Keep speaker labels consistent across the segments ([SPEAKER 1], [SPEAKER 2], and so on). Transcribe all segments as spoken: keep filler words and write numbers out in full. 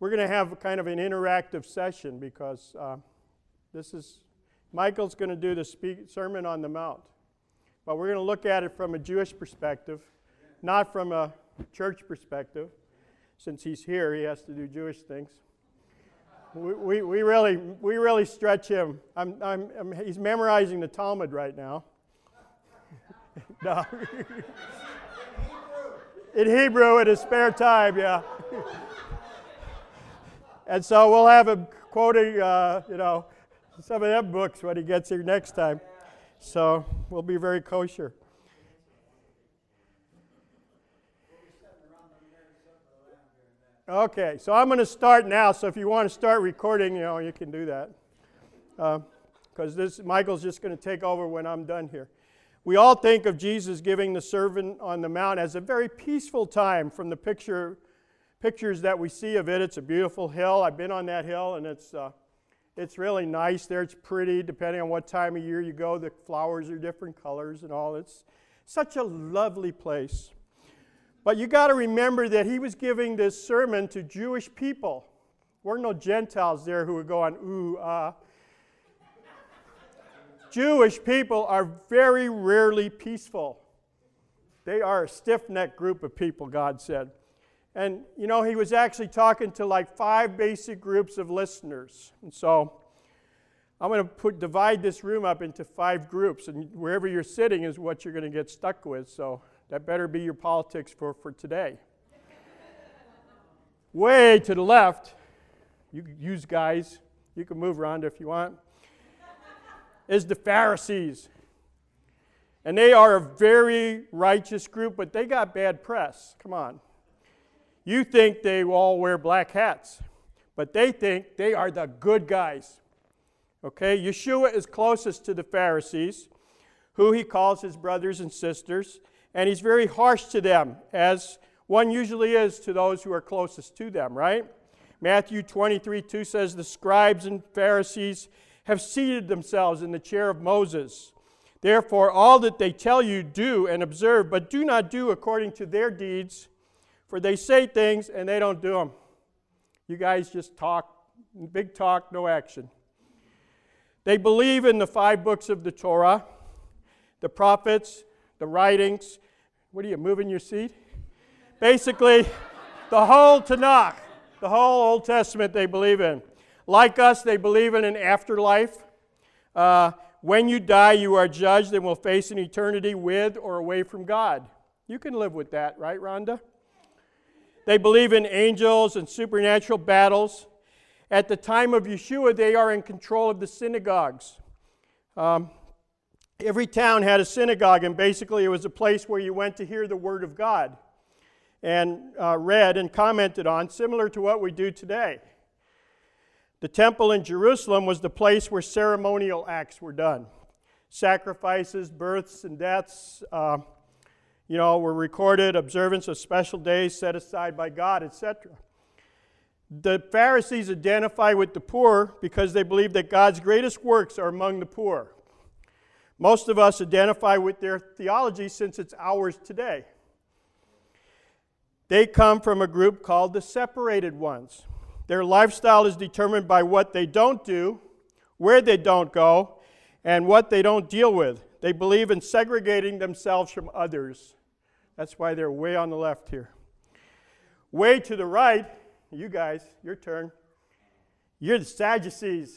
[SPEAKER 1] we're going to have kind of an interactive session because uh, this is, Michael's going to do the speak, Sermon on the Mount. But we're going to look at it from a Jewish perspective, not from a church perspective. Since he's here, he has to do Jewish things. We, we, we really we really stretch him. I'm, I'm, I'm, he's memorizing the Talmud right now. No. In Hebrew, in his spare time, yeah. And so we'll have him quoting, uh, you know, some of them books when he gets here next time. So we'll be very kosher. Okay, so I'm going to start now. So if you want to start recording, you know, you can do that. Because uh, this Michael's just going to take over when I'm done here. We all think of Jesus giving the Sermon on the Mount as a very peaceful time from the picture, pictures that we see of it. It's a beautiful hill. I've been on that hill, and it's uh, it's really nice there. It's pretty, depending on what time of year you go. The flowers are different colors and all. It's such a lovely place. But you got to remember that he was giving this sermon to Jewish people. There weren't no Gentiles there who would go on, ooh, ah. Jewish people are very rarely peaceful. They are a stiff-necked group of people, God said. And, you know, he was actually talking to like five basic groups of listeners. And so I'm going to put divide this room up into five groups, and wherever you're sitting is what you're going to get stuck with. So that better be your politics for, for today. Way to the left, you use guys, you can move around if you want, is the Pharisees. And they are a very righteous group, but they got bad press. Come on. You think they all wear black hats, but they think they are the good guys. Okay, Yeshua is closest to the Pharisees, who he calls his brothers and sisters, and he's very harsh to them, as one usually is to those who are closest to them, right? Matthew twenty-three two says, the scribes and Pharisees have seated themselves in the chair of Moses. Therefore, all that they tell you, do and observe, but do not do according to their deeds, for they say things and they don't do them. You guys just talk, big talk, no action. They believe in the five books of the Torah, the prophets, the writings. What are you, moving your seat? Basically, the whole Tanakh, the whole Old Testament they believe in. Like us, they believe in an afterlife. Uh, when you die, you are judged and will face an eternity with or away from God. You can live with that, right, Rhonda? They believe in angels and supernatural battles. At the time of Yeshua, they are in control of the synagogues. Um, every town had a synagogue, and basically it was a place where you went to hear the Word of God and uh, read and commented on, similar to what we do today. The temple in Jerusalem was the place where ceremonial acts were done. Sacrifices, births, and deaths, uh, you know, were recorded, observance of special days set aside by God, et cetera. The Pharisees identify with the poor because they believe that God's greatest works are among the poor. Most of us identify with their theology since it's ours today. They come from a group called the separated ones. Their lifestyle is determined by what they don't do, where they don't go, and what they don't deal with. They believe in segregating themselves from others. That's why they're way on the left here. Way to the right, you guys, your turn. You're the Sadducees.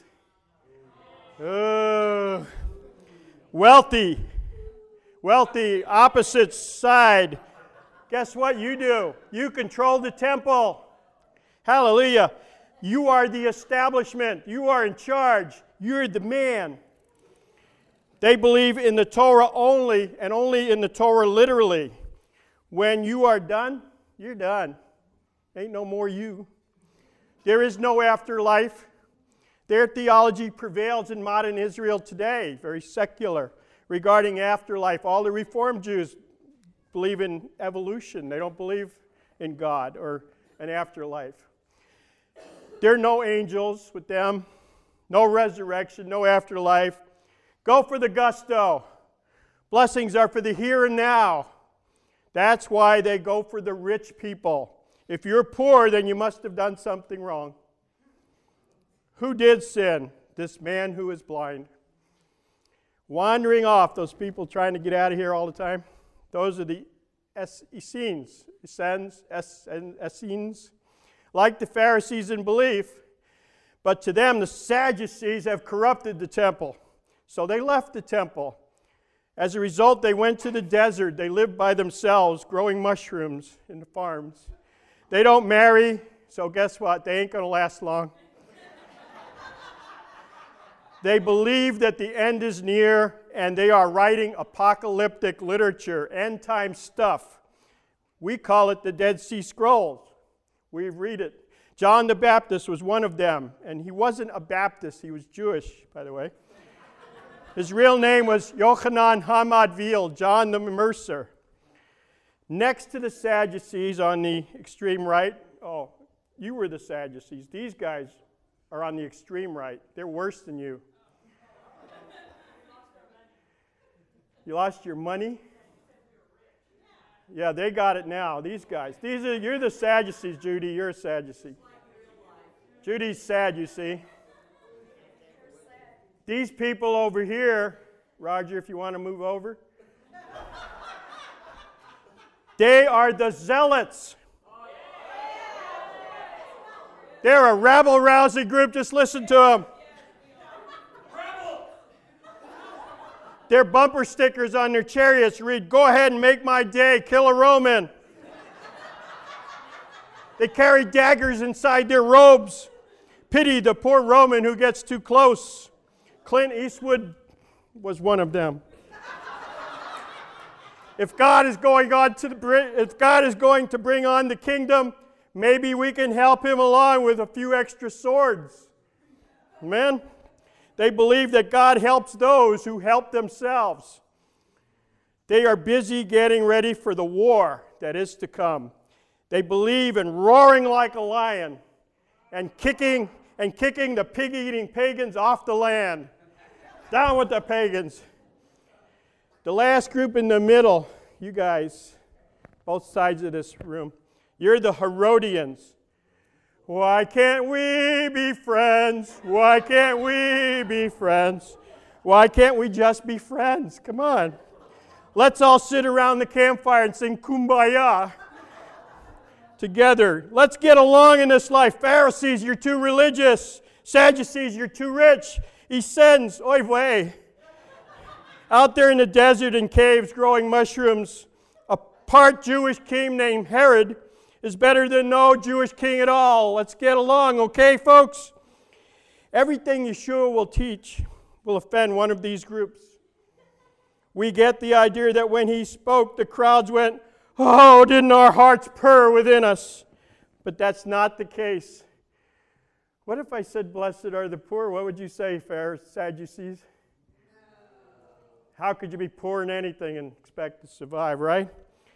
[SPEAKER 1] Oh, wealthy, wealthy, opposite side. Guess what you do? You control the temple. Hallelujah. You are the establishment. You are in charge. You're the man. They believe in the Torah only, and only in the Torah literally. When you are done, you're done. Ain't no more you. There is no afterlife. Their theology prevails in modern Israel today, very secular, regarding afterlife. All the Reformed Jews believe in evolution. They don't believe in God or an afterlife. There are no angels with them, no resurrection, no afterlife. Go for the gusto. Blessings are for the here and now. That's why they go for the rich people. If you're poor, then you must have done something wrong. Who did sin? This man who is blind. Wandering off, those people trying to get out of here all the time, those are the Essenes, Essenes, Essenes, like the Pharisees in belief, but to them the Sadducees have corrupted the temple. So they left the temple. As a result, they went to the desert. They lived by themselves, growing mushrooms in the farms. They don't marry, so guess what? They ain't going to last long. They believe that the end is near, and they are writing apocalyptic literature, end-time stuff. We call it the Dead Sea Scrolls. We read it. John the Baptist was one of them, and he wasn't a Baptist. He was Jewish, by the way. His real name was Yochanan Hamadvil, John the Mercer. Next to the Sadducees on the extreme right, oh, you were the Sadducees. These guys are on the extreme right. They're worse than you. You lost your money? Yeah, they got it now, these guys. These are, you're the Sadducees, Judy. You're a Sadducee. Judy's sad, you see. These people over here, Roger, if you want to move over, they are the Zealots. They're a rabble-rousing group. Just listen to them. Their bumper stickers on their chariots read, "Go ahead and make my day, kill a Roman." They carry daggers inside their robes. Pity the poor Roman who gets too close. Clint Eastwood was one of them. If God is going on to the, if God is going to bring on the kingdom, maybe we can help him along with a few extra swords. Amen? They believe that God helps those who help themselves. They are busy getting ready for the war that is to come. They believe in roaring like a lion and kicking and kicking the pig-eating pagans off the land. Down with the pagans. The last group in the middle, you guys, both sides of this room, you're the Herodians. Why can't we be friends? Why can't we be friends? Why can't we just be friends? Come on. Let's all sit around the campfire and sing Kumbaya together. Let's get along in this life. Pharisees, you're too religious. Sadducees, you're too rich. Essenes, oy vey. Out there in the desert and caves growing mushrooms, a part Jewish king named Herod is better than no Jewish king at all. Let's get along, okay, folks? Everything Yeshua will teach will offend one of these groups. We get the idea that when he spoke, the crowds went, "Oh, didn't our hearts purr within us?" But that's not the case. What if I said, "Blessed are the poor"? What would you say, Pharisees, Sadducees? How could you be poor in anything and expect to survive, right?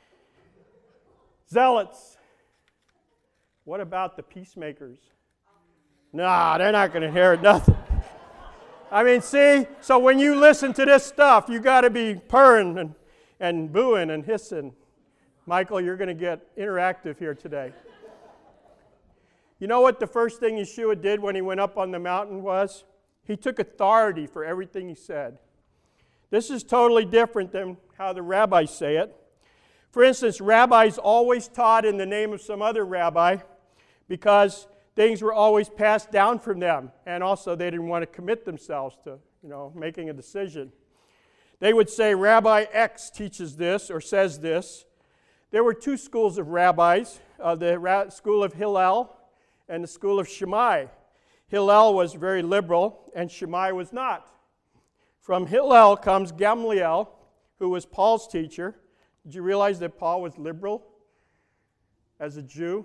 [SPEAKER 1] Zealots. What about the peacemakers? Nah, they're not going to inherit nothing. I mean, see? So when you listen to this stuff, you got to be purring and, and booing and hissing. Michael, you're going to get interactive here today. You know what the first thing Yeshua did when he went up on the mountain was? He took authority for everything he said. This is totally different than how the rabbis say it. For instance, rabbis always taught in the name of some other rabbi because things were always passed down from them, and also they didn't want to commit themselves to, you know, making a decision. They would say, Rabbi X teaches this or says this. There were two schools of rabbis, uh, the ra- school of Hillel and the school of Shammai. Hillel was very liberal, and Shammai was not. From Hillel comes Gamliel, who was Paul's teacher. Did you realize that Paul was liberal as a Jew?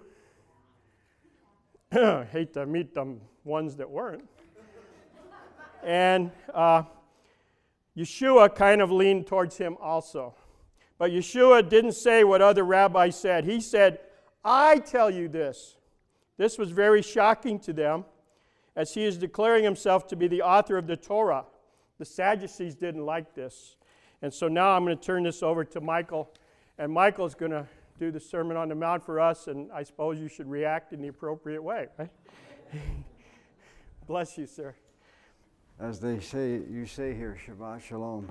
[SPEAKER 1] Hate to meet them ones that weren't. And uh, Yeshua kind of leaned towards him also. But Yeshua didn't say what other rabbis said. He said, "I tell you this." This was very shocking to them, as he is declaring himself to be the author of the Torah. The Sadducees didn't like this. And so now I'm going to turn this over to Michael, and Michael's going to do the Sermon on the Mount for us, and I suppose you should react in the appropriate way, right? Bless you, sir.
[SPEAKER 2] As they say, you say here, Shabbat Shalom.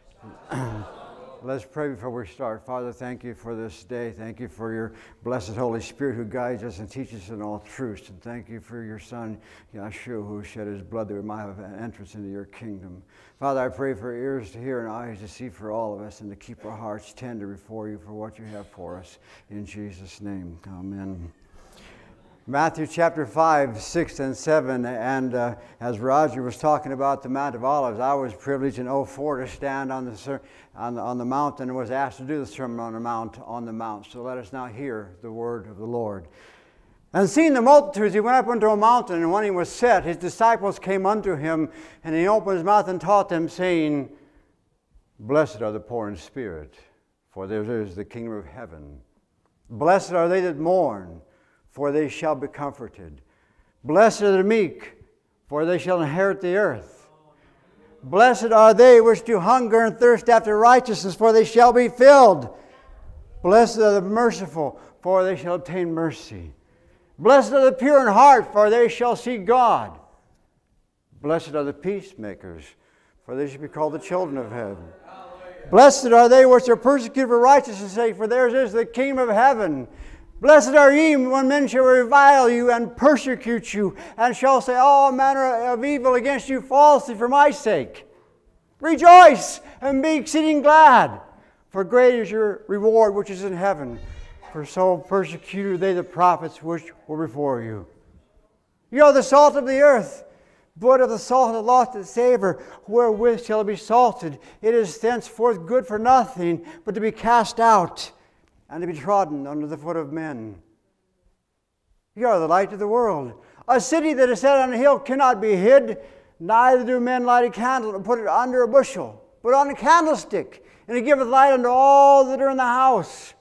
[SPEAKER 2] Let's pray before we start. Father, thank you for this day. Thank you for your blessed Holy Spirit who guides us and teaches us in all truths. And thank you for your Son, Yeshua, who shed his blood that we might have an entrance into your kingdom. Father, I pray for ears to hear and eyes to see for all of us, and to keep our hearts tender before you for what you have for us. In Jesus' name, amen. Matthew chapter five, six, and seven, and uh, as Roger was talking about the Mount of Olives, I was privileged in oh four to stand on the, on the, on the mountain and was asked to do the Sermon on the Mount on the Mount. So let us now hear the word of the Lord. And seeing the multitudes, he went up unto a mountain, and when he was set, his disciples came unto him, and he opened his mouth and taught them, saying, Blessed are the poor in spirit, for theirs is the kingdom of heaven. Blessed are they that mourn, for they shall be comforted. Blessed are the meek, for they shall inherit the earth. Blessed are they which do hunger and thirst after righteousness, for they shall be filled. Blessed are the merciful, for they shall obtain mercy. Blessed are the pure in heart, for they shall see God. Blessed are the peacemakers, for they shall be called the children of heaven. Blessed are they which are persecuted for righteousness' sake, for theirs is the kingdom of heaven. Blessed are ye when men shall revile you and persecute you, and shall say all manner of evil against you falsely for my sake. Rejoice and be exceeding glad, for great is your reward which is in heaven. For so persecuted they the prophets which were before you. You are the salt of the earth, but of the salt hath lost its savor, wherewith shall it be salted? It is thenceforth good for nothing, but to be cast out, and to be trodden under the foot of men. You are the light of the world. A city that is set on a hill cannot be hid, neither do men light a candle and put it under a bushel, but on a candlestick, and it giveth light unto all that are in the house.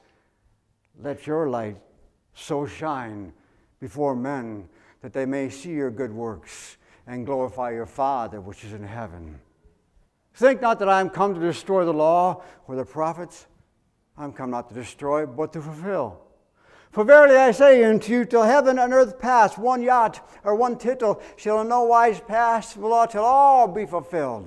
[SPEAKER 2] Let your light so shine before men, that they may see your good works, and glorify your Father which is in heaven. Think not that I am come to destroy the law or the prophets. I am come not to destroy, but to fulfill. For verily I say unto you, till heaven and earth pass, one jot or one tittle shall in no wise pass from the law till all be fulfilled.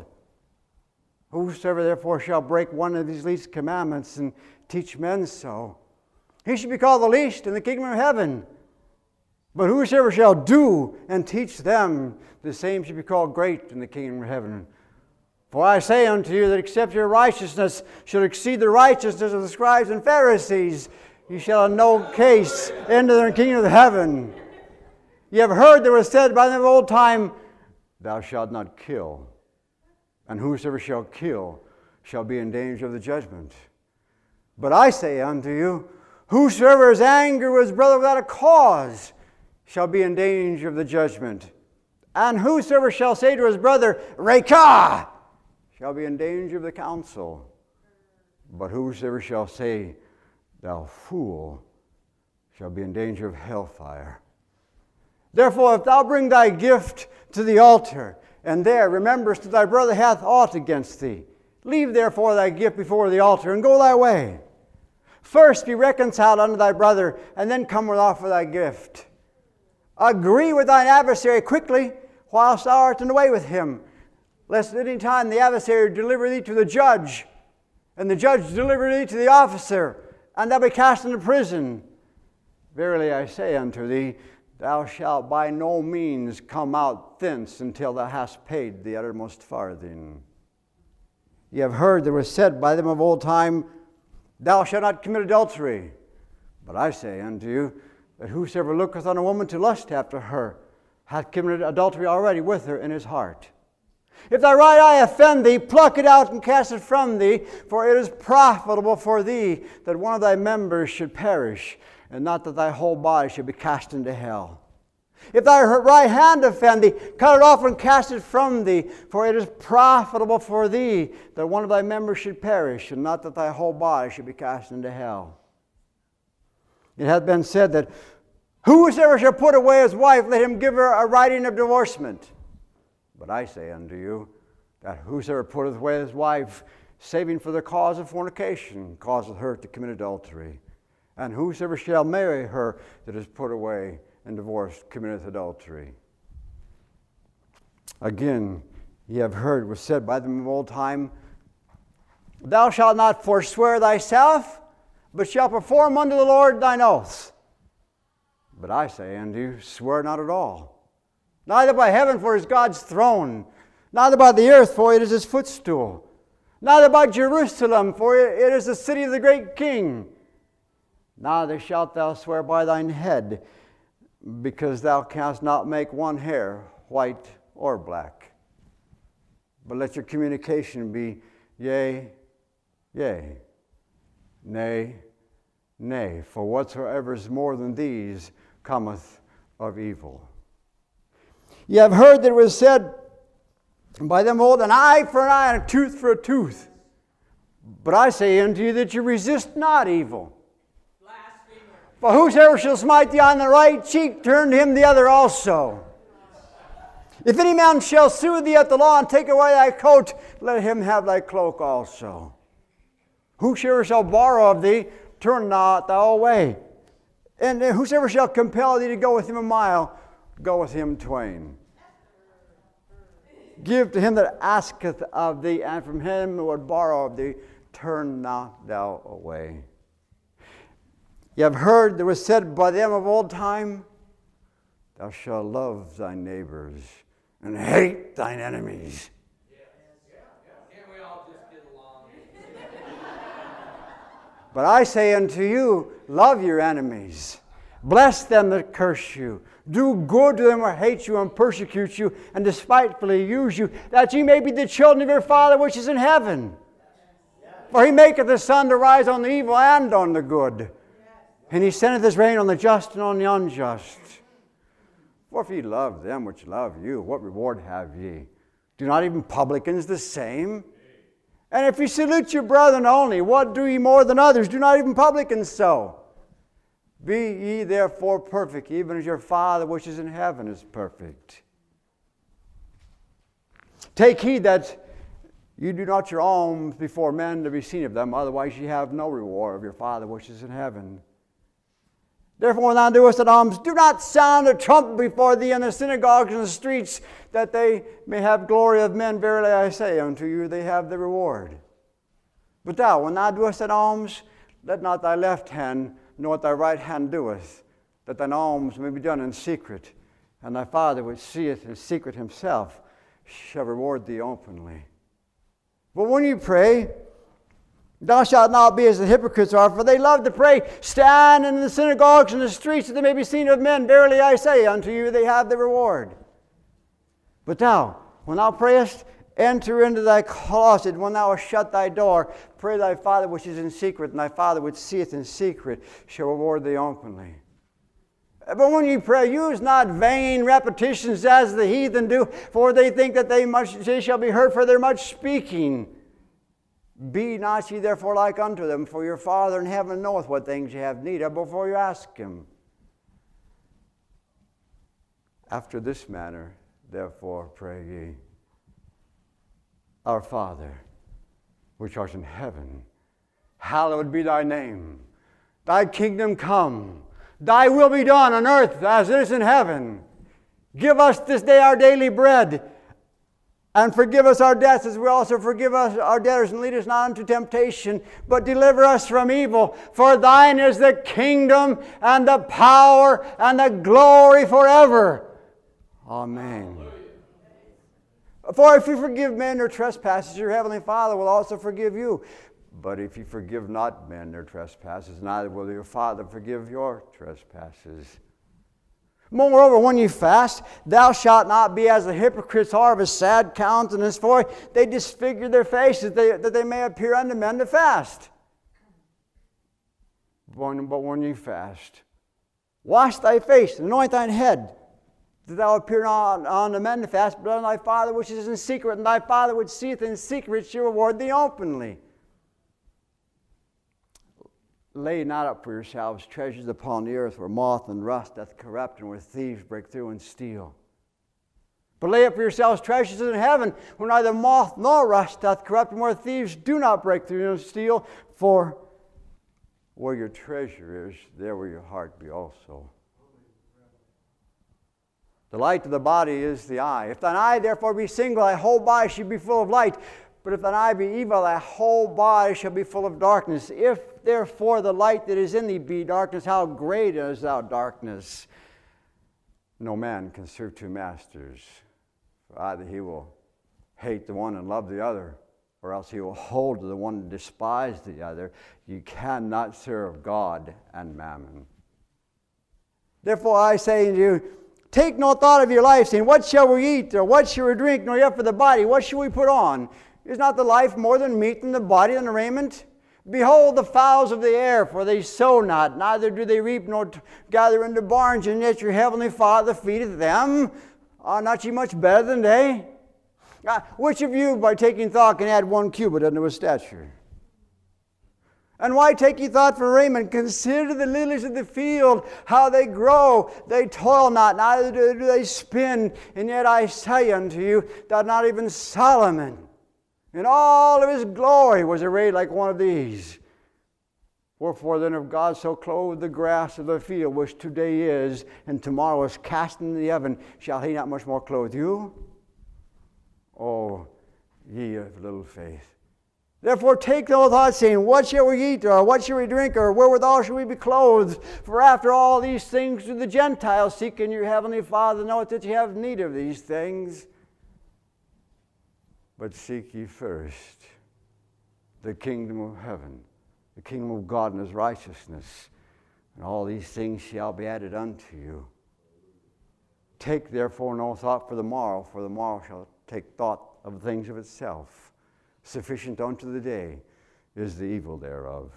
[SPEAKER 2] Whosoever therefore shall break one of these least commandments and teach men so, he shall be called the least in the kingdom of heaven. But whosoever shall do and teach them, the same shall be called great in the kingdom of heaven. For I say unto you that except your righteousness should exceed the righteousness of the scribes and Pharisees, you shall in no case enter the kingdom of heaven. Ye have heard that was said by them of old time, Thou shalt not kill, and whosoever shall kill shall be in danger of the judgment. But I say unto you, whosoever is angry with his brother without a cause shall be in danger of the judgment. And whosoever shall say to his brother, Rekah, shall be in danger of the council. But whosoever shall say, Thou fool, shall be in danger of hellfire. Therefore, if thou bring thy gift to the altar, and there rememberest that thy brother hath aught against thee, leave therefore thy gift before the altar, and go thy way. First be reconciled unto thy brother, and then come and offer thy gift. Agree with thine adversary quickly, whilst thou art in the way with him, lest at any time the adversary deliver thee to the judge, and the judge deliver thee to the officer, and thou be cast into prison. Verily I say unto thee, thou shalt by no means come out thence until thou hast paid the uttermost farthing. Ye have heard that was said by them of old time, Thou shalt not commit adultery. But I say unto you, that whosoever looketh on a woman to lust after her, hath committed adultery already with her in his heart. If thy right eye offend thee, pluck it out and cast it from thee, for it is profitable for thee that one of thy members should perish, and not that thy whole body should be cast into hell. If thy right hand offend thee, cut it off and cast it from thee, for it is profitable for thee that one of thy members should perish, and not that thy whole body should be cast into hell. It hath been said that whosoever shall put away his wife, let him give her a writing of divorcement. But I say unto you, that whosoever putteth away his wife, saving for the cause of fornication, causeth her to commit adultery. And whosoever shall marry her that is put away and divorced committeth adultery. Again, ye have heard it was said by them of old time, Thou shalt not forswear thyself, but shalt perform unto the Lord thine oaths. But I say unto you, swear not at all, neither by heaven, for it is God's throne, neither by the earth, for it is his footstool, neither by Jerusalem, for it is the city of the great King. Neither shalt thou swear by thine head, because thou canst not make one hair white or black. But let your communication be yea, yea, nay, nay, for whatsoever is more than these cometh of evil. Ye have heard that it was said by them old, an eye for an eye and a tooth for a tooth. But I say unto you that you resist not evil. For whosoever shall smite thee on the right cheek, turn to him the other also. If any man shall sue thee at the law and take away thy coat, let him have thy cloak also. Whosoever shall borrow of thee, turn not thou away. And whosoever shall compel thee to go with him a mile, go with him twain. Give to him that asketh of thee, and from him that would borrow of thee, turn not thou away. Ye have heard that was said by them of old time, Thou shalt love thy neighbors and hate thine enemies.
[SPEAKER 3] Yeah. Yeah. Yeah. Can't we all just get along?
[SPEAKER 2] But I say unto you, love your enemies. Bless them that curse you. Do good to them that hate you and persecute you and despitefully use you, that ye may be the children of your Father which is in heaven. For he maketh the sun to rise on the evil and on the good. And he sendeth his rain on the just and on the unjust. For if ye love them which love you, what reward have ye? Do not even publicans the same? And if ye salute your brethren only, what do ye more than others? Do not even publicans so? Be ye therefore perfect, even as your Father which is in heaven is perfect. Take heed that you do not your alms before men to be seen of them, otherwise ye have no reward of your Father which is in heaven. Therefore, when thou doest an alms, do not sound a trumpet before thee in the synagogues and the streets, that they may have glory of men. Verily I say unto you, they have the reward. But thou, when thou doest an alms, let not thy left hand know what thy right hand doeth, that thine alms may be done in secret, and thy Father which seeth in secret himself shall reward thee openly. But when you pray, thou shalt not be as the hypocrites are, for they love to pray, stand in the synagogues and the streets, that they may be seen of men. Verily I say unto you, they have the reward. But thou, when thou prayest, enter into thy closet. When thou hast shut thy door, pray thy Father which is in secret, and thy Father which seeth in secret shall reward thee openly. But when ye pray, use not vain repetitions as the heathen do, for they think that they, much, they shall be heard for their much speaking. Be not ye therefore like unto them, for your Father in heaven knoweth what things ye have need of before you ask him. After this manner, therefore, pray ye. Our Father, which art in heaven, hallowed be thy name. Thy kingdom come. Thy will be done on earth as it is in heaven. Give us this day our daily bread, and forgive us our debts as we also forgive us our debtors, and lead us not into temptation, but deliver us from evil. For thine is the kingdom and the power and the glory forever. Amen. For if you forgive men their trespasses, your heavenly Father will also forgive you. But if you forgive not men their trespasses, neither will your Father forgive your trespasses. Moreover, when you fast, thou shalt not be as the hypocrites are, of a sad countenance, for they disfigure their faces, they, that they may appear unto men to fast. But when you fast, wash thy face, and anoint thine head, that thou appear not unto men to fast, but unto thy Father which is in secret, and thy Father which seeth in secret shall reward thee openly. Lay not up for yourselves treasures upon the earth, where moth and rust doth corrupt, and where thieves break through and steal. But lay up for yourselves treasures in heaven, where neither moth nor rust doth corrupt, and where thieves do not break through and steal. For Where your treasure is, there will your heart be also. The light of the body is the eye. If thine eye therefore be single, thy whole body shall be full of light. But if thine eye be evil, thy whole body shall be full of darkness. If therefore the light that is in thee be darkness, how great is thou darkness? No man can serve two masters. For either he will hate the one and love the other, or else he will hold to the one and despise the other. You cannot serve God and mammon. Therefore I say unto you, take no thought of your life, saying, what shall we eat, or what shall we drink, nor yet for the body, what shall we put on? Is not the life more than meat, and the body than raiment? Behold the fowls of the air, for they sow not, neither do they reap, nor gather into barns, and yet your heavenly Father feedeth them. Are not ye much better than they? Uh, which of you, by taking thought, can add one cubit unto his stature? And why take ye thought for raiment? Consider the lilies of the field, how they grow. They toil not, neither do they spin. And yet I say unto you, that not even Solomon, in all of his glory, was arrayed like one of these. Wherefore then, if God so clothed the grass of the field, which today is, and tomorrow is cast into the oven, shall he not much more clothe you? Oh, ye of little faith. Therefore take no thought, saying, what shall we eat, or what shall we drink, or wherewithal shall we be clothed? For after all these things do the Gentiles seek, and your heavenly Father knoweth that ye have need of these things. But seek ye first the kingdom of heaven, the kingdom of God and his righteousness, and all these things shall be added unto you. Take therefore no thought for the morrow, for the morrow shall take thought of the things of itself. Sufficient unto the day is the evil thereof.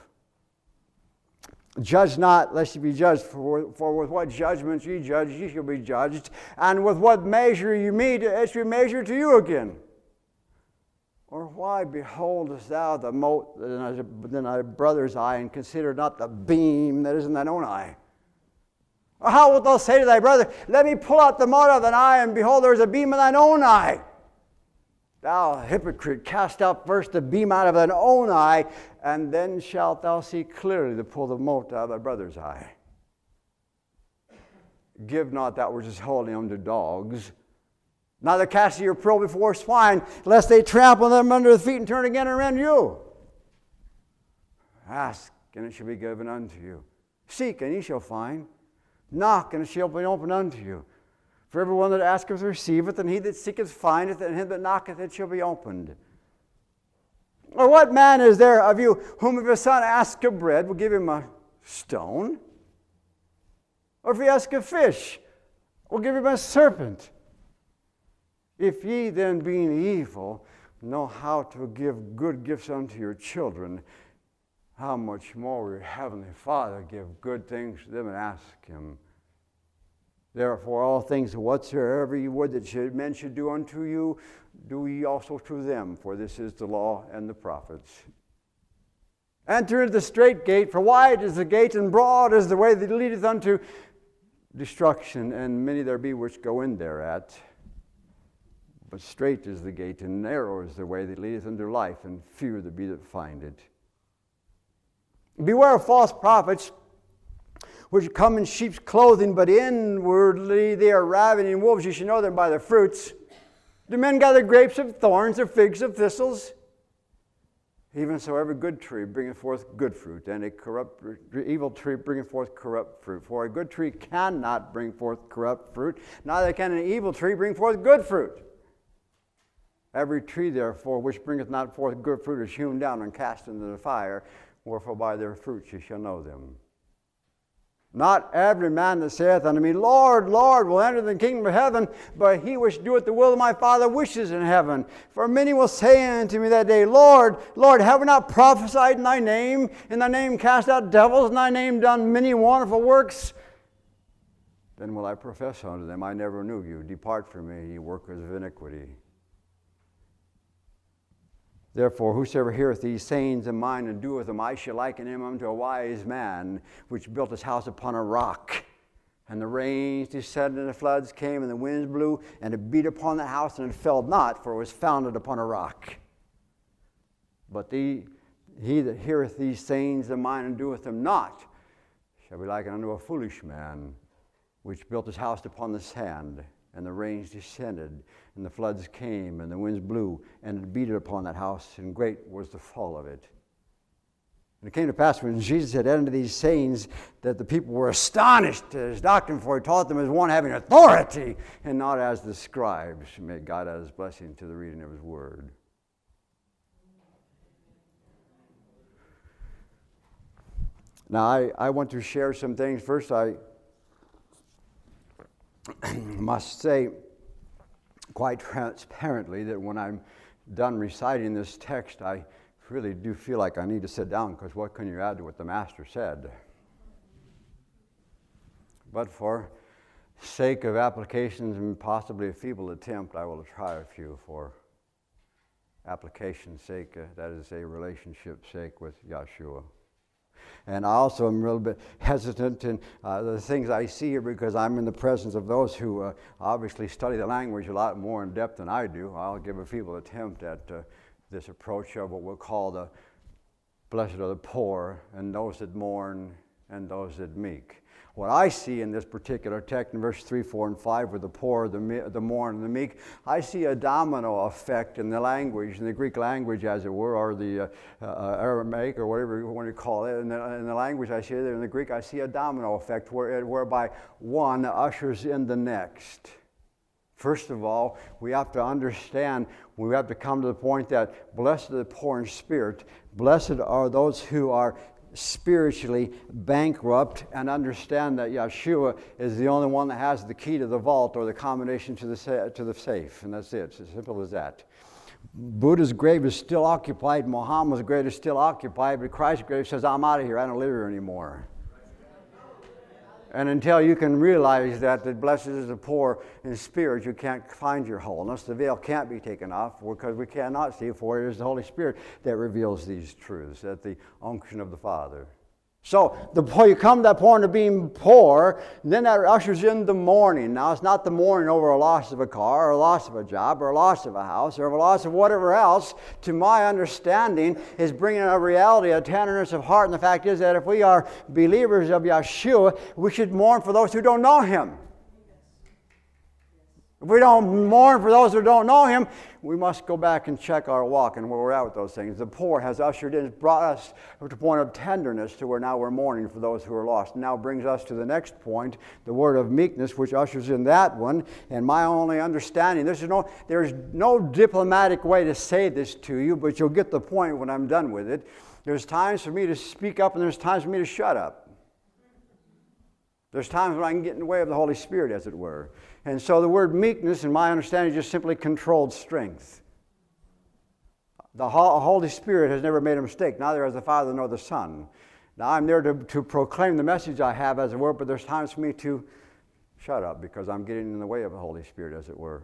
[SPEAKER 2] Judge not, lest ye be judged, for, for with what judgment ye judge, ye shall be judged, and with what measure ye mete, it shall be measured to you again. Or why beholdest thou the mote in thy brother's eye, and consider not the beam that is in thine own eye? Or how wilt thou say to thy brother, let me pull out the mote of thine eye, and behold, there is a beam in thine own eye? Thou hypocrite, cast out first the beam out of thine own eye, and then shalt thou see clearly to pull the mote out of thy brother's eye. Give not that which is holy unto dogs, neither cast ye your pearl before swine, lest they trample them under the feet and turn again and rend you. Ask, and it shall be given unto you. Seek, and ye shall find. Knock, and it shall be opened unto you. For everyone that asketh receiveth, and he that seeketh findeth, and him that knocketh it shall be opened. Or what man is there of you whom if his son ask of bread, will give him a stone? Or if he ask a fish, will give him a serpent? If ye then, being evil, know how to give good gifts unto your children, how much more will your heavenly Father give good things to them and ask him? Therefore all things whatsoever ye would that should, men should do unto you, do ye also to them, for this is the law and the prophets. Enter into the strait gate, for wide is the gate, and broad is the way that leadeth unto destruction, and many there be which go in thereat. But strait is the gate, and narrow is the way that leadeth unto life, and few there be that find it. Beware of false prophets, which come in sheep's clothing, but inwardly they are ravening wolves. You should know them by their fruits. Do men gather grapes of thorns, or figs of thistles? Even so, every good tree bringeth forth good fruit, and a corrupt, evil tree bringeth forth corrupt fruit. For a good tree cannot bring forth corrupt fruit, neither can an evil tree bring forth good fruit. Every tree, therefore, which bringeth not forth good fruit is hewn down and cast into the fire. Wherefore by their fruits ye shall know them. Not every man that saith unto me, Lord, Lord, will enter the kingdom of heaven, but he which doeth the will of my Father which is in heaven. For many will say unto me that day, Lord, Lord, have we not prophesied in thy name? In thy name cast out devils, in thy name done many wonderful works? Then will I profess unto them, I never knew you. Depart from me, ye workers of iniquity. Therefore, whosoever heareth these sayings of mine and doeth them, I shall liken him unto a wise man, which built his house upon a rock. And the rains descended, and the floods came, and the winds blew, and it beat upon the house, and it fell not, for it was founded upon a rock. But the, he that heareth these sayings of mine and doeth them not shall be likened unto a foolish man, which built his house upon the sand, and the rains descended, and the floods came, and the winds blew, and it beat upon that house, and great was the fall of it. And it came to pass when Jesus had ended these sayings that the people were astonished at his doctrine, for he taught them as one having authority, and not as the scribes. May God add his blessing to the reading of his word. Now, I, I want to share some things. First, I must say quite transparently that when I'm done reciting this text, I really do feel like I need to sit down, because what can you add to what the Master said? But for sake of applications and possibly a feeble attempt, I will try a few for application's sake, uh, that is a relationship sake with Yeshua. And I also am a little bit hesitant in uh, the things I see here, because I'm in the presence of those who uh, obviously study the language a lot more in depth than I do. I'll give a feeble attempt at uh, this approach of what we'll call the blessed are the poor, and those that mourn, and those that meek. What I see in this particular text in verse three, four, and five with the poor, the, the mourn, and the meek, I see a domino effect in the language, in the Greek language as it were, or the uh, uh, Aramaic, or whatever you want to call it. In the, in the language I see there, in the Greek, I see a domino effect where, whereby one ushers in the next. First of all, we have to understand, we have to come to the point that blessed are the poor in spirit, blessed are those who are spiritually bankrupt, and understand that Yeshua is the only one that has the key to the vault, or the combination to the, sa- to the safe, and that's it. It's as simple as that. Buddha's grave is still occupied, Muhammad's grave is still occupied, but Christ's grave says, I'm out of here, I don't live here anymore. And until you can realize that the blessed is the poor in spirit, you can't find your wholeness. The veil can't be taken off, because we cannot see, for it is the Holy Spirit that reveals these truths at the unction of the Father. So the you come to that point of being poor, then that ushers in the mourning. Now, it's not the mourning over a loss of a car, or a loss of a job, or a loss of a house, or a loss of whatever else. To my understanding, is bringing a reality, a tenderness of heart. And the fact is that if we are believers of Yeshua, we should mourn for those who don't know Him. If we don't mourn for those who don't know Him, we must go back and check our walk and where we're at with those things. The poor has ushered in, brought us to a point of tenderness to where now we're mourning for those who are lost. Now brings us to the next point, the word of meekness, which ushers in that one. And my only understanding, there's no, there's no diplomatic way to say this to you, but you'll get the point when I'm done with it. There's times for me to speak up, and there's times for me to shut up. There's times when I can get in the way of the Holy Spirit, as it were. And so the word meekness, in my understanding, is just simply controlled strength. The Holy Spirit has never made a mistake, neither has the Father nor the Son. Now, I'm there to, to proclaim the message I have, as it were, but there's times for me to shut up, because I'm getting in the way of the Holy Spirit, as it were.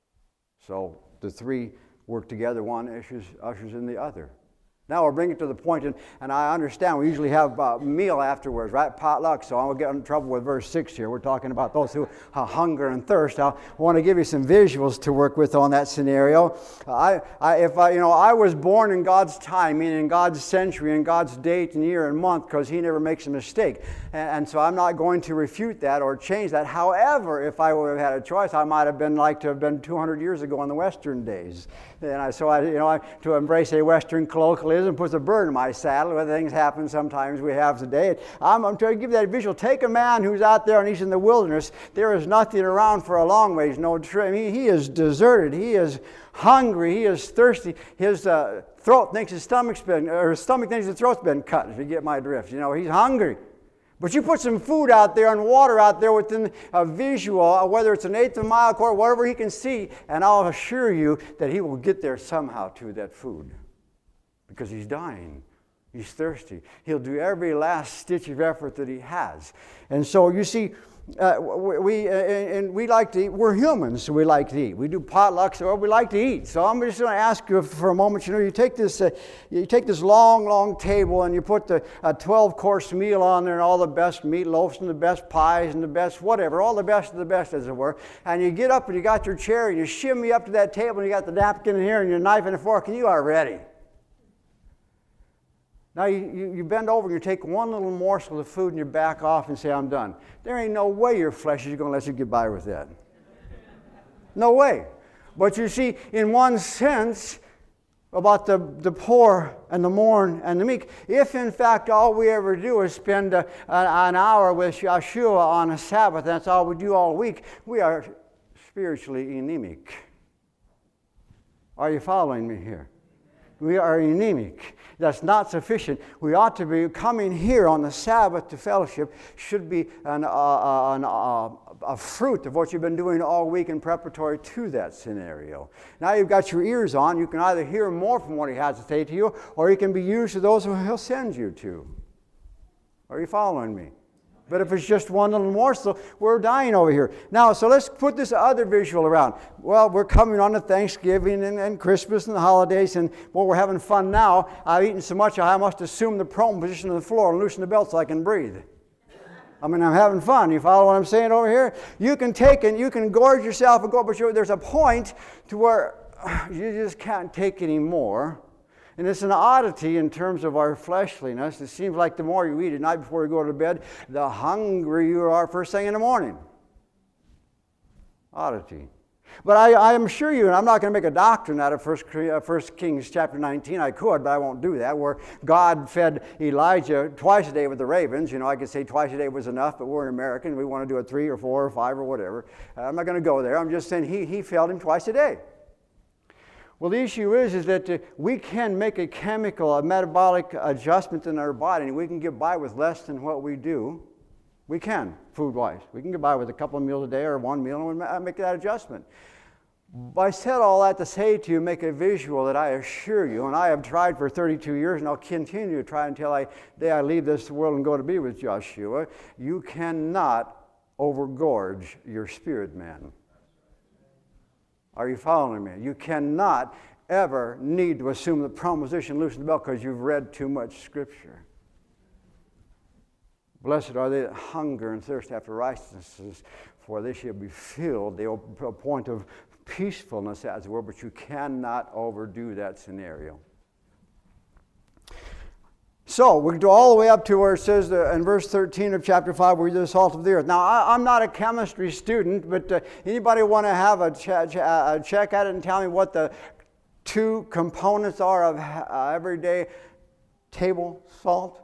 [SPEAKER 2] So the three work together. One ushers, ushers in the other. Now we'll bring it to the point, and, and I understand we usually have a meal afterwards, right? Potluck, so I will get in trouble with verse six here. We're talking about those who uh, hunger and thirst. I want to give you some visuals to work with on that scenario. I, I, if I, you know, I was born in God's timing, in God's century, in God's date and year and month, because He never makes a mistake. And, and so I'm not going to refute that or change that. However, if I would have had a choice, I might have been like to have been two hundred years ago in the Western days. And I, so I, you know, I, to embrace a Western colloquialism puts a bird in my saddle. When things happen sometimes we have today. I'm, I'm trying to give that visual. Take a man who's out there and he's in the wilderness. There is nothing around for a long ways. No tree. He, he is deserted. He is hungry. He is thirsty. His uh, throat thinks his stomach's been, or his stomach thinks his throat's been cut. If you get my drift, you know he's hungry. But you put some food out there and water out there within a visual, whether it's an eighth of a mile, quarter, whatever he can see, and I'll assure you that he will get there somehow to that food. Because he's dying. He's thirsty. He'll do every last stitch of effort that he has. And so you see, uh, we uh, and we like to eat. We're humans, so we like to eat. We do potlucks, so we like to eat. So I'm just going to ask you for a moment. You know, you take this, uh, you take this long, long table, and you put the a twelve-course meal on there, and all the best meatloafs and the best pies and the best whatever, all the best of the best, as it were. And you get up and you got your chair and you shimmy up to that table, and you got the napkin in here and your knife and a fork, and you are ready. Now you, you, you bend over and you take one little morsel of food and you back off and say, I'm done. There ain't no way your flesh is going to let you get by with that. No way. But you see, in one sense, about the, the poor and the mourn and the meek, if in fact all we ever do is spend a, an hour with Yeshua on a Sabbath, that's all we do all week, we are spiritually anemic. Are you following me here? We are anemic. That's not sufficient. We ought to be coming here on the Sabbath to fellowship, should be an, uh, an, uh, a fruit of what you've been doing all week in preparatory to that scenario. Now you've got your ears on. You can either hear more from what he has to say to you, or you can be used to those who he'll send you to. Are you following me? But if it's just one little morsel, we're dying over here. Now, so let's put this other visual around. Well, we're coming on to Thanksgiving and, and Christmas and the holidays, and well, we're having fun now. I've eaten so much I must assume the prone position on the floor and loosen the belt so I can breathe. I mean, I'm having fun. You follow what I'm saying over here? You can take and you can gorge yourself and go, but there's a point to where you just can't take any more. And it's an oddity in terms of our fleshliness. It seems like the more you eat at night before you go to bed, the hungrier you are first thing in the morning. Oddity. But I, I assure you, and I'm not going to make a doctrine out of First Kings chapter nineteen. I could, but I won't do that, where God fed Elijah twice a day with the ravens. You know, I could say twice a day was enough, but we're an American. We want to do it three or four or five or whatever. I'm not going to go there. I'm just saying he, he fed him twice a day. Well, the issue is, is that uh, we can make a chemical, a metabolic adjustment in our body, and we can get by with less than what we do. We can, food-wise. We can get by with a couple of meals a day or one meal, and we make that adjustment. But I said all that to say to you, make a visual that I assure you, and I have tried for thirty-two years, and I'll continue to try until I, the day I leave this world and go to be with Joshua. You cannot overgorge your spirit man. Are you following me? You cannot ever need to assume the prone position, loosen the belt, because you've read too much Scripture. Blessed are they that hunger and thirst after righteousness, for they shall be filled. They will a point of peacefulness, as it were, but you cannot overdo that scenario. So, we go all the way up to where it says uh, in verse thirteen of chapter five, we're the salt of the earth. Now, I, I'm not a chemistry student, but uh, anybody want to have a, ch ch a check at it and tell me what the two components are of uh, everyday table salt?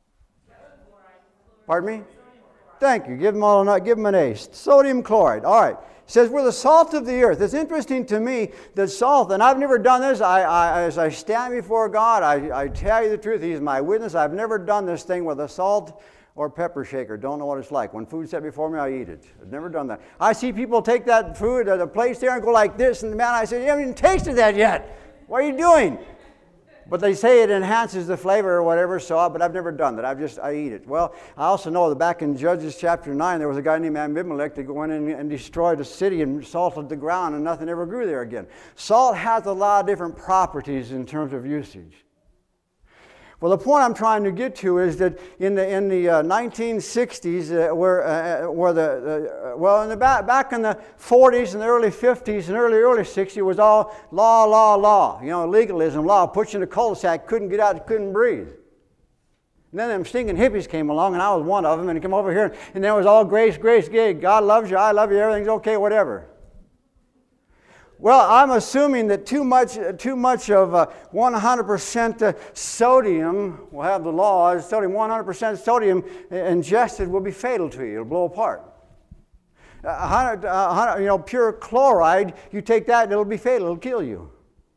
[SPEAKER 2] Pardon me? Thank you. Give them all a, give them an ace. Sodium chloride. All right. It says we're the salt of the earth. It's interesting to me that salt, and I've never done this. I, I, as I stand before God, I, I tell you the truth. He's my witness. I've never done this thing with a salt or pepper shaker. Don't know what it's like. When food's set before me, I eat it. I've never done that. I see people take that food, uh, the plates there, and go like this, and man, I say, you haven't even tasted that yet. What are you doing? But they say it enhances the flavor or whatever, so, but I've never done that. I've just, I eat it. Well, I also know that back in Judges chapter nine, there was a guy named Abimelech that went in and destroyed a city and salted the ground, and nothing ever grew there again. Salt has a lot of different properties in terms of usage. Well, the point I'm trying to get to is that in the in the uh, nineteen sixties, uh, where uh, where the uh, well, in the back back in the forties and the early fifties and early early sixties, it was all law, law, law. You know, legalism, law. Put you in a cul-de-sac, couldn't get out, couldn't breathe. And then them stinking hippies came along, and I was one of them. And they came over here, and then it was all grace, grace, gay. God loves you, I love you, everything's okay, whatever. Well, I'm assuming that too much, too much of uh, one hundred percent uh, sodium, we'll have the law, sodium, one hundred percent sodium ingested will be fatal to you. It'll blow apart. Uh, one hundred, uh, one hundred, you know, pure chloride, you take that and it'll be fatal. It'll kill you.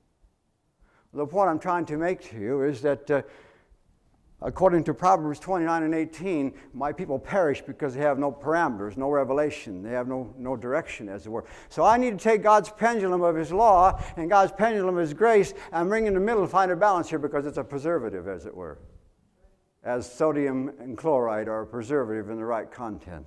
[SPEAKER 2] The point I'm trying to make to you is that uh, according to Proverbs twenty-nine and eighteen, my people perish because they have no parameters, no revelation. They have no, no direction, as it were. So I need to take God's pendulum of His law and God's pendulum of His grace and bring in the middle and find a balance here, because it's a preservative, as it were. As sodium and chloride are a preservative in the right content.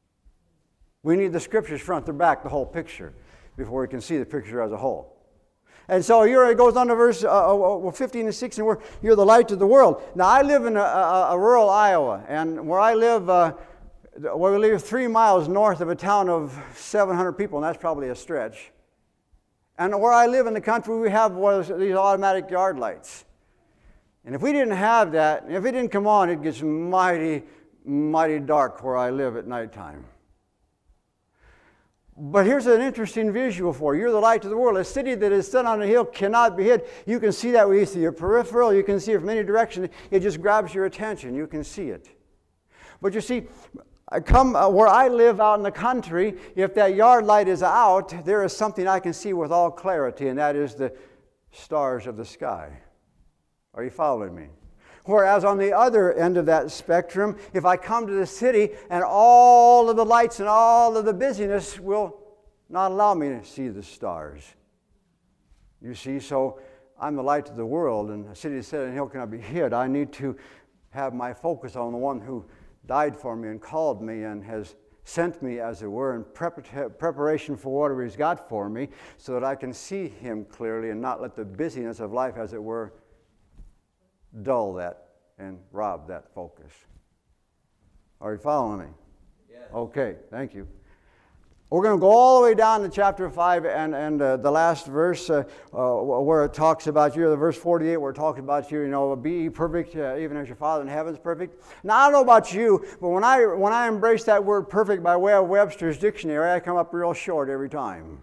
[SPEAKER 2] We need the Scriptures front to back, the whole picture, before we can see the picture as a whole. And so here it goes on to verse uh, fifteen and sixteen, where you're the light of the world. Now, I live in a, a, a rural Iowa, and where I live, uh, where we live three miles north of a town of seven hundred people, and that's probably a stretch. And where I live in the country, we have one of these automatic yard lights. And if we didn't have that, if it didn't come on, it gets mighty, mighty dark where I live at nighttime. But here's an interesting visual for you. You're the light of the world. A city that is set on a hill cannot be hid. You can see that with your peripheral. You can see it from any direction. It just grabs your attention. You can see it. But you see, I come uh, where I live out in the country, if that yard light is out, there is something I can see with all clarity, and that is the stars of the sky. Are you following me? Whereas on the other end of that spectrum, if I come to the city and all of the lights and all of the busyness will not allow me to see the stars. You see, so I'm the light of the world, and a city set on a hill cannot be hid. I need to have my focus on the one who died for me and called me and has sent me, as it were, in prep- preparation for whatever He's got for me, so that I can see Him clearly and not let the busyness of life, as it were, dull that and rob that focus. Are you following me?
[SPEAKER 3] Yes.
[SPEAKER 2] Okay, thank you. We're going to go all the way down to chapter five and, and uh, the last verse uh, uh, where it talks about you, the verse forty-eight where it talks about you, you know, be ye perfect uh, even as your Father in heaven is perfect. Now, I don't know about you, but when I, when I embrace that word perfect by way of Webster's dictionary, I come up real short every time.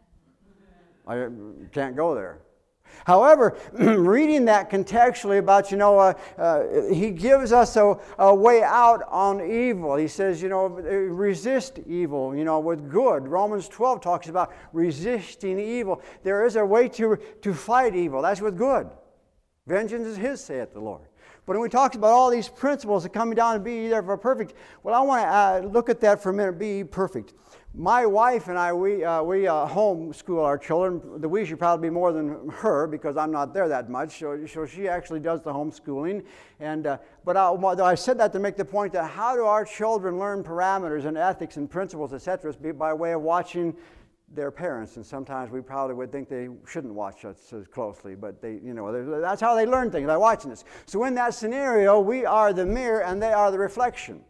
[SPEAKER 2] I can't go there. However, reading that contextually about, you know, uh, uh, he gives us a, a way out on evil. He says, you know, resist evil, you know, with good. Romans twelve talks about resisting evil. There is a way to, to fight evil. That's with good. Vengeance is His, saith the Lord. But when we talk about all these principles of coming down and be ye therefore perfect, well, I want to uh, look at that for a minute, be ye perfect. My wife and I, we, uh, we uh, homeschool our children. The we should probably be more than her because I'm not there that much. So, so she actually does the homeschooling. And, uh, but I, I said that to make the point that how do our children learn parameters and ethics and principles, et cetera, by way of watching their parents. And sometimes we probably would think they shouldn't watch us so closely, but they, you know, that's how they learn things, by watching us. So in that scenario, we are the mirror and they are the reflection.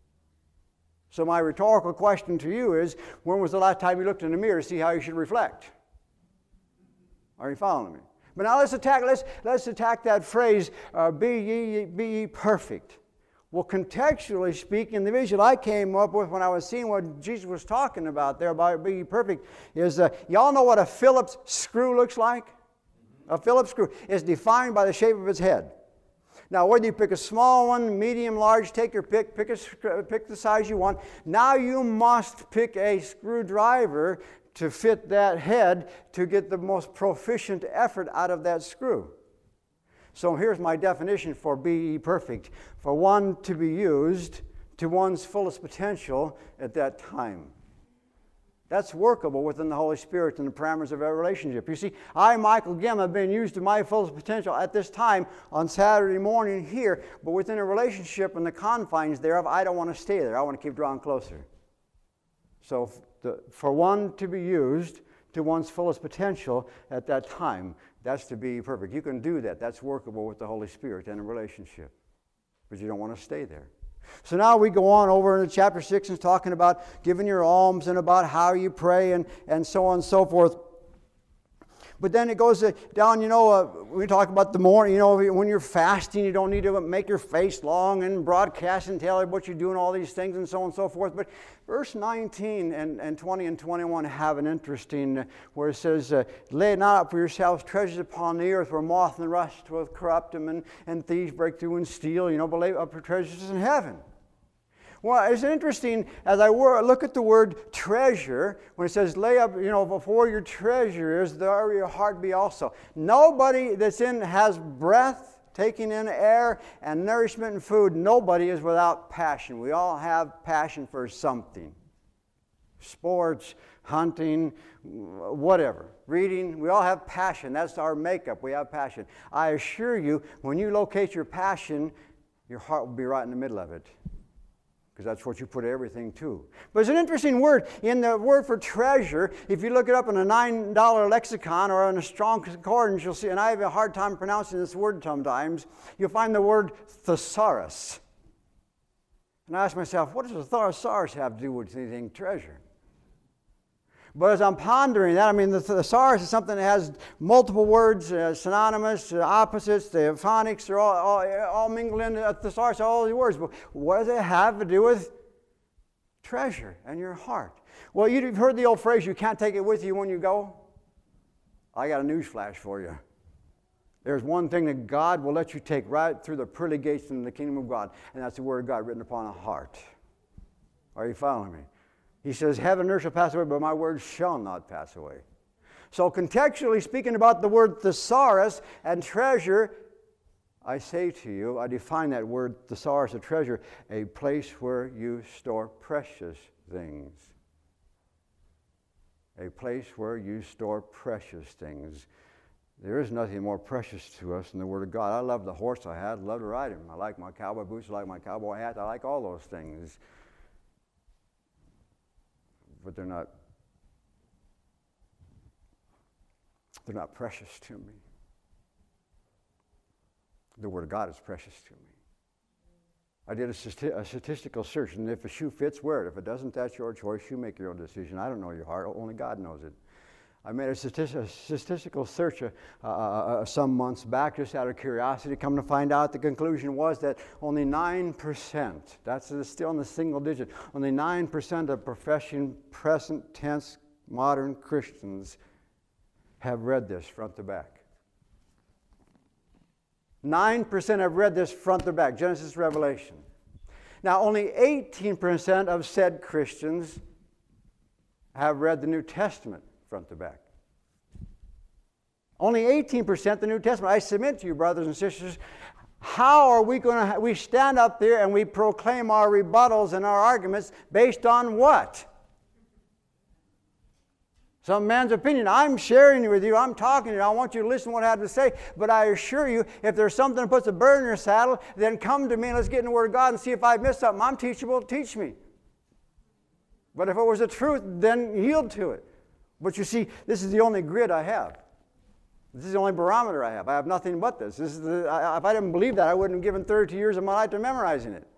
[SPEAKER 2] So my rhetorical question to you is, when was the last time you looked in the mirror to see how you should reflect? Are you following me? But now let's attack, let's, let's attack that phrase, uh, be, ye, be ye perfect. Well, contextually speaking, the visual I came up with when I was seeing what Jesus was talking about there about be ye perfect is, uh, y'all know what a Phillips screw looks like? A Phillips screw is defined by the shape of its head. Now, whether you pick a small one, medium, large, take your pick, pick, a, pick the size you want. Now you must pick a screwdriver to fit that head to get the most proficient effort out of that screw. So here's my definition for be ye perfect. For one to be used to one's fullest potential at that time. That's workable within the Holy Spirit and the parameters of our relationship. You see, I, Michael Gim, have been used to my fullest potential at this time on Saturday morning here, but within a relationship and the confines thereof, I don't want to stay there. I want to keep drawing closer. So the, for one to be used to one's fullest potential at that time, that's to be perfect. You can do that. That's workable with the Holy Spirit and a relationship. But you don't want to stay there. So now we go on over into chapter six and talking about giving your alms and about how you pray and, and so on and so forth. But then it goes down, you know, uh, we talk about the morning, you know, when you're fasting, you don't need to make your face long and broadcast and tell what you're doing, all these things and so on and so forth. But verse nineteen and, and twenty and twenty-one have an interesting, uh, where it says, uh, lay not up for yourselves treasures upon the earth where moth and rust will corrupt them and, and thieves break through and steal, you know, but lay up for treasures in heaven. Well, it's interesting, as I look at the word treasure, when it says lay up, you know, before your treasure is, there your heart be also. Nobody that's in, has breath, taking in air, and nourishment and food, nobody is without passion. We all have passion for something. Sports, hunting, whatever. Reading, we all have passion. That's our makeup. We have passion. I assure you, when you locate your passion, your heart will be right in the middle of it. Because that's what you put everything to. But it's an interesting word. In the word for treasure, if you look it up in a nine dollar lexicon or in a strong concordance, you'll see, and I have a hard time pronouncing this word sometimes, you'll find the word thesaurus. And I ask myself, what does a thesaurus have to do with anything treasure? But as I'm pondering that, I mean, the thesaurus is something that has multiple words, uh, synonymous, uh, opposites, the phonics, they're all, all, all mingled in the thesaurus, all these words. But what does it have to do with treasure and your heart? Well, you've heard the old phrase, you can't take it with you when you go. I got a news flash for you. There's one thing that God will let you take right through the pearly gates into the kingdom of God, and that's the Word of God written upon a heart. Are you following me? He says, heaven and earth shall pass away, but my word shall not pass away. So contextually speaking about the word thesaurus and treasure, I say to you, I define that word thesaurus, a treasure, a place where you store precious things. A place where you store precious things. There is nothing more precious to us than the Word of God. I love the horse I had, I love to ride him. I like my cowboy boots, I like my cowboy hat, I like all those things. But they're not, they're not precious to me. The Word of God is precious to me. I did a, stati a statistical search, and if a shoe fits, wear it. If it doesn't, that's your choice. You make your own decision. I don't know your heart. Only God knows it. I made a, stati a statistical search uh, uh, uh, some months back just out of curiosity. Come to find out, the conclusion was that only nine percent, that's still in the single digit, only nine percent of profession, present tense modern Christians have read this front to back. nine percent have read this front to back, Genesis, Revelation. Now, only eighteen percent of said Christians have read the New Testament front to back. Only eighteen percent the New Testament. I submit to you, brothers and sisters, how are we going to, we stand up there and we proclaim our rebuttals and our arguments based on what? Some man's opinion. I'm sharing with you. I'm talking to you. I want you to listen to what I have to say. But I assure you, if there's something that puts a burr in your saddle, then come to me and let's get in the Word of God and see if I've missed something. I'm teachable. Teach me. But if it was the truth, then yield to it. But you see, this is the only grid I have. This is the only barometer I have. I have nothing but this. This is the, I, if I didn't believe that, I wouldn't have given thirty years of my life to memorizing it.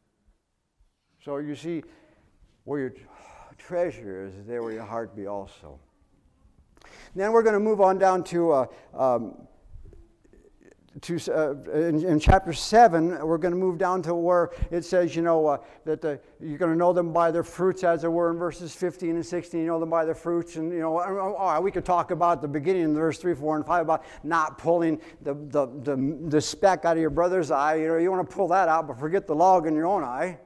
[SPEAKER 2] So you see, where your treasure is, there will your heart be also. Then we're going to move on down to, uh, um, to uh, in, in chapter seven, we're going to move down to where it says, you know, uh, that the, you're going to know them by their fruits, as it were, in verses fifteen and sixteen. You know them by their fruits. And, you know, oh, we could talk about the beginning in verse three, four, and five about not pulling the, the, the, the speck out of your brother's eye. You know, you want to pull that out, but forget the log in your own eye.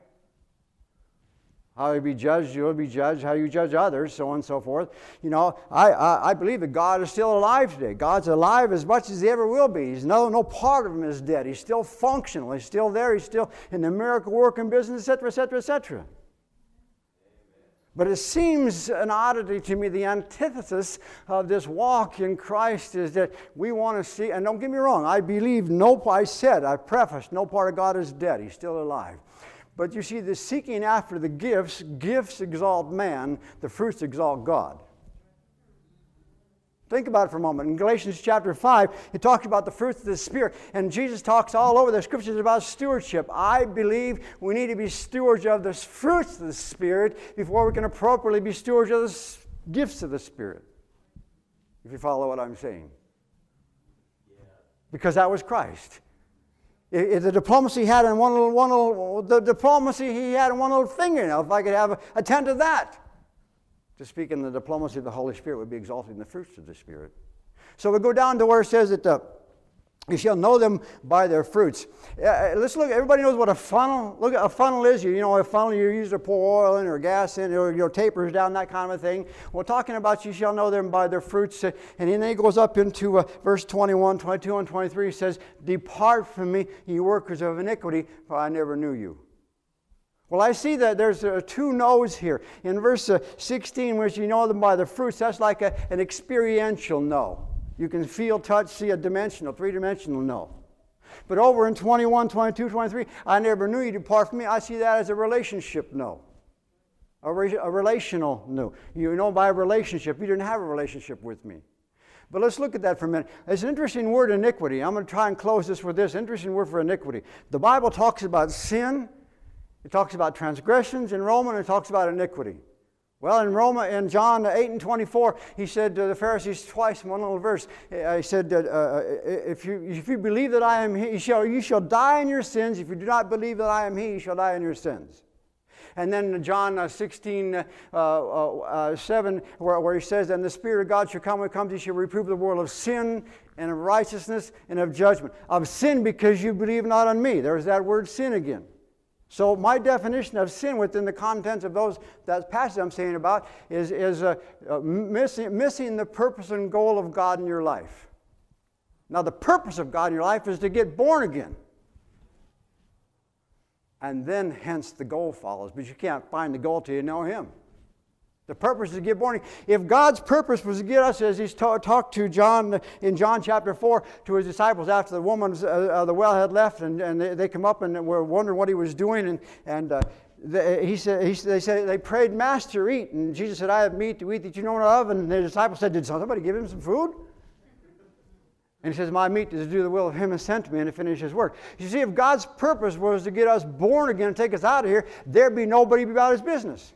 [SPEAKER 2] How you be judged, you'll be judged. How you judge others, so on and so forth. You know, I, I, I believe that God is still alive today. God's alive as much as He ever will be. He's no, no part of Him is dead. He's still functional. He's still there. He's still in the miracle working business, et cetera, et cetera, et cetera. But it seems an oddity to me, the antithesis of this walk in Christ is that we want to see, and don't get me wrong, I believe no, I said, I prefaced, no part of God is dead. He's still alive. But you see, the seeking after the gifts, gifts exalt man, the fruits exalt God. Think about it for a moment. In Galatians chapter five, it talks about the fruits of the Spirit. And Jesus talks all over the Scriptures about stewardship. I believe we need to be stewards of the fruits of the Spirit before we can appropriately be stewards of the gifts of the Spirit. If you follow what I'm saying. Because that was Christ. If the diplomacy he had in one little, one little, the diplomacy he had in one little fingernail, if I could have a, a tenth of that, to speak in the diplomacy of the Holy Spirit would be exalted in the fruits of the Spirit. So we go down to where it says that uh, you shall know them by their fruits. Uh, let's look. Everybody knows what a funnel. Look, a funnel is. You, you know, a funnel you use to pour oil in or gas in, or your tapers down, that kind of a thing. We're talking about you shall know them by their fruits. Uh, and then he goes up into uh, verse twenty-one, twenty-two, and twenty-three. He says, "Depart from me, ye workers of iniquity, for I never knew you." Well, I see that there's uh, two no's here. In verse uh, sixteen, which you know them by the fruits, that's like a, an experiential no. You can feel, touch, see a dimensional, three-dimensional no. But over in twenty-one, twenty-two, twenty-three, I never knew you, depart from me. I see that as a relationship no. A, re a relational no. You know by a relationship. You didn't have a relationship with me. But let's look at that for a minute. It's an interesting word, iniquity. I'm going to try and close this with this. Interesting word for iniquity. The Bible talks about sin. It talks about transgressions in Romans. It talks about iniquity. Well, in Roma, in John eight and twenty-four, he said to the Pharisees twice in one little verse, uh, he said, uh, uh, if, you, if you believe that I am he, you shall, you shall die in your sins. If you do not believe that I am he, you shall die in your sins. And then John uh, sixteen, uh, uh, uh, seven, where, where he says, and the Spirit of God shall come when it comes, he shall reprove the world of sin and of righteousness and of judgment. Of sin because you believe not on me. There's that word sin again. So my definition of sin within the contents of those that passage I'm saying about is, is uh, uh, missing, missing the purpose and goal of God in your life. Now the purpose of God in your life is to get born again. And then hence the goal follows. But you can't find the goal till you know Him. The purpose is to get born again. If God's purpose was to get us, as He's ta- talked to John in John chapter four, to His disciples after the woman uh, uh, the well had left, and, and they, they come up and were wondering what He was doing, and, and uh, they, he said, he, they said, they prayed, Master, eat. And Jesus said, I have meat to eat that you know not of. And the disciples said, did somebody give Him some food? And He says, my meat is to do the will of Him who sent me and to finish His work. You see, if God's purpose was to get us born again and take us out of here, there'd be nobody about His business.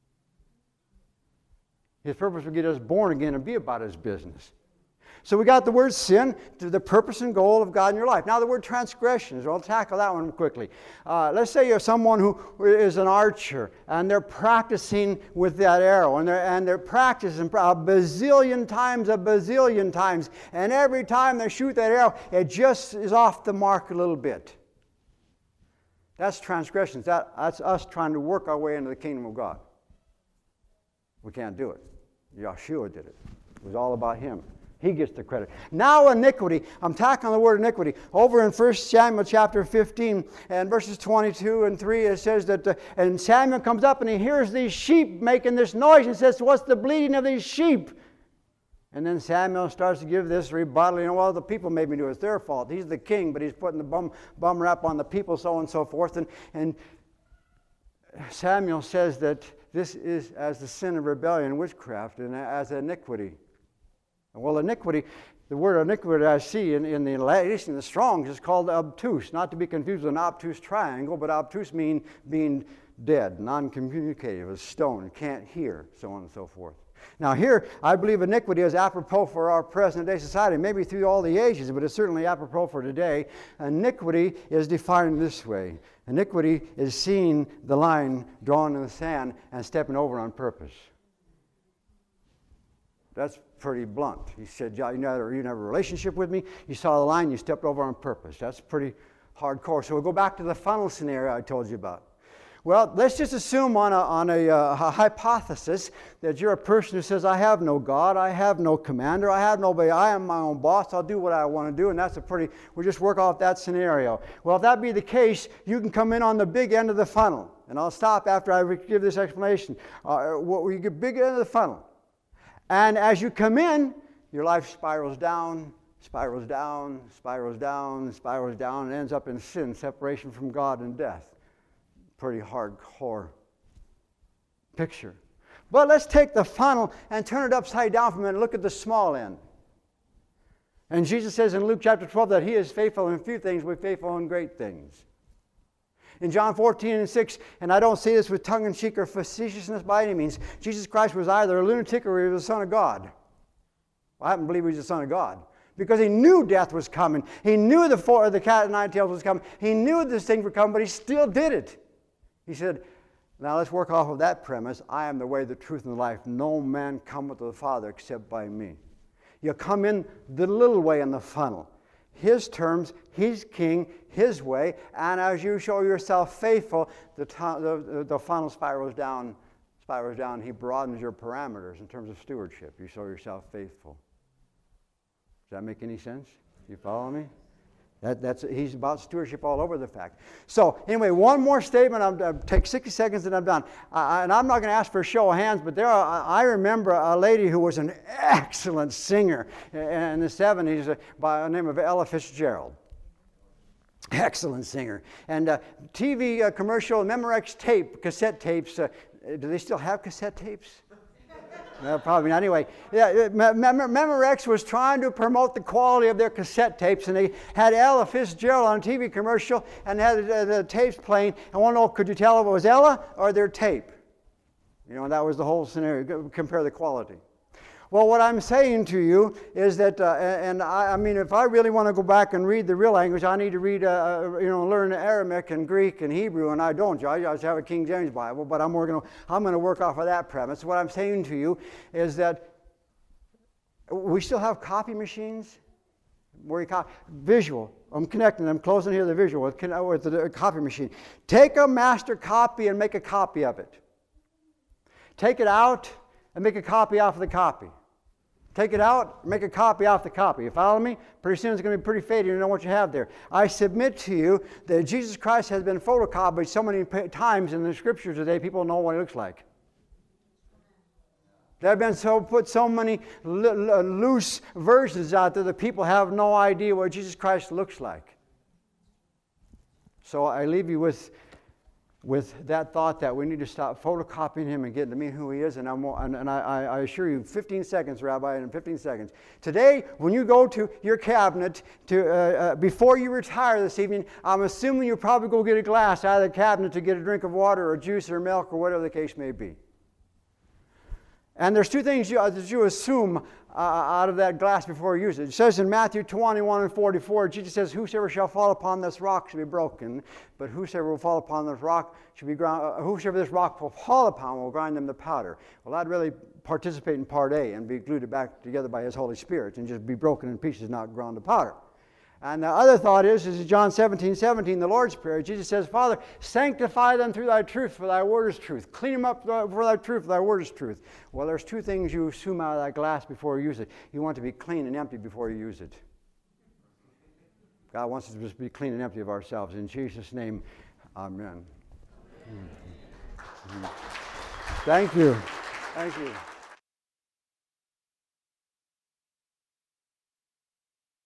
[SPEAKER 2] His purpose would get us born again and be about His business. So we got the word sin, to the purpose and goal of God in your life. Now the word transgressions, I'll tackle that one quickly. Uh, let's say you're someone who is an archer, and they're practicing with that arrow, and they're, and they're practicing a bazillion times, a bazillion times, and every time they shoot that arrow, it just is off the mark a little bit. That's transgressions. That, that's us trying to work our way into the kingdom of God. We can't do it. Yeshua did it. It was all about Him. He gets the credit. Now iniquity. I'm tackling the word iniquity. Over in First Samuel chapter fifteen and verses twenty-two and three, it says that, uh, and Samuel comes up and he hears these sheep making this noise and says, what's the bleating of these sheep? And then Samuel starts to give this rebuttal. You know, well, the people made me do it. It's their fault. He's the king, but he's putting the bum, bum rap on the people, so on and so forth. And, and Samuel says that this is as the sin of rebellion, witchcraft, and as iniquity. Well, iniquity, the word iniquity I see in, in the latest in the Strong's is called obtuse, not to be confused with an obtuse triangle, but obtuse means being dead, non-communicative, a stone, can't hear, so on and so forth. Now here, I believe iniquity is apropos for our present-day society, maybe through all the ages, but it's certainly apropos for today. Iniquity is defined this way. Iniquity is seeing the line drawn in the sand and stepping over on purpose. That's pretty blunt. He said, you never, you never have a relationship with me. You saw the line, you stepped over on purpose. That's pretty hardcore. So we'll go back to the funnel scenario I told you about. Well, let's just assume on a, on a, uh, a hypothesis that you're a person who says, I have no God, I have no commander, I have nobody, I am my own boss, I'll do what I want to do, and that's a pretty, we'll just work off that scenario. Well, if that be the case, you can come in on the big end of the funnel. And I'll stop after I give this explanation. Uh, you get big end of the funnel. And as you come in, your life spirals down, spirals down, spirals down, spirals down, and ends up in sin, separation from God, and death. Pretty hardcore picture. But let's take the funnel and turn it upside down for a minute and look at the small end. And Jesus says in Luke chapter twelve that He is faithful in few things, but faithful in great things. In John fourteen and six, and I don't say this with tongue-in-cheek or facetiousness by any means, Jesus Christ was either a lunatic or He was the Son of God. Well, I happen to believe He was the Son of God. Because He knew death was coming. He knew the, four, the cat and nine tails was coming. He knew this thing would come, but He still did it. He said, now let's work off of that premise. I am the way, the truth, and the life. No man cometh to the Father except by me. You come in the little way in the funnel. His terms, He's king, His way, and as you show yourself faithful, the, the, the funnel spirals down, spirals down. He broadens your parameters in terms of stewardship. You show yourself faithful. Does that make any sense? You follow me? That, that's, he's about stewardship all over the fact. So, anyway, one more statement. I'll, I'll take sixty seconds and I'm done. Uh, and I'm not going to ask for a show of hands, but there are, I remember a lady who was an excellent singer in the seventies uh, by the name of Ella Fitzgerald. Excellent singer. And uh, T V uh, commercial, Memorex tape, cassette tapes. Uh, do they still have cassette tapes? No, probably not. Anyway, yeah, Mem Memorex was trying to promote the quality of their cassette tapes, and they had Ella Fitzgerald on a T V commercial and had the, the tapes playing. I want to know, could you tell if it was Ella or their tape? You know, and that was the whole scenario. Compare the quality. Well, what I'm saying to you is that, uh, and I, I mean, if I really want to go back and read the real language, I need to read, uh, you know, learn Aramaic and Greek and Hebrew, and I don't. I just have a King James Bible, but I'm working. I'm going to work off of that premise. What I'm saying to you is that we still have copy machines. Where you copy visual. I'm connecting. I'm closing here the visual with, with the copy machine. Take a master copy and make a copy of it. Take it out and make a copy off of the copy. Take it out, make a copy off the copy. You follow me? Pretty soon it's going to be pretty faded. You know what you have there. I submit to you that Jesus Christ has been photocopied so many times in the Scriptures today, people know what he looks like. There have been so put so many loose versions out there that people have no idea what Jesus Christ looks like. So I leave you with with that thought that we need to stop photocopying him and getting to mean who he is. And, I'm, and, and I, I assure you, fifteen seconds, Rabbi, in fifteen seconds. Today, when you go to your cabinet, to, uh, uh, before you retire this evening, I'm assuming you'll probably go get a glass out of the cabinet to get a drink of water or juice or milk or whatever the case may be. And there's two things you, uh, that you assume uh, out of that glass before you use it. It says in Matthew twenty-one and forty-four, Jesus says, whosoever shall fall upon this rock shall be broken, but whosoever will fall upon this rock shall be ground, uh, whosoever this rock will fall upon will grind them to powder. Well, I'd really participate in part A and be glued back together by his Holy Spirit and just be broken in pieces, not ground to powder. And the other thought is, is John seventeen, seventeen, the Lord's Prayer. Jesus says, Father, sanctify them through thy truth, for thy word is truth. Clean them up for thy truth, for thy word is truth. Well, there's two things you assume out of that glass before you use it. You want to be clean and empty before you use it. God wants us to just be clean and empty of ourselves. In Jesus' name, amen. Mm-hmm. Mm-hmm. Thank you. Thank you.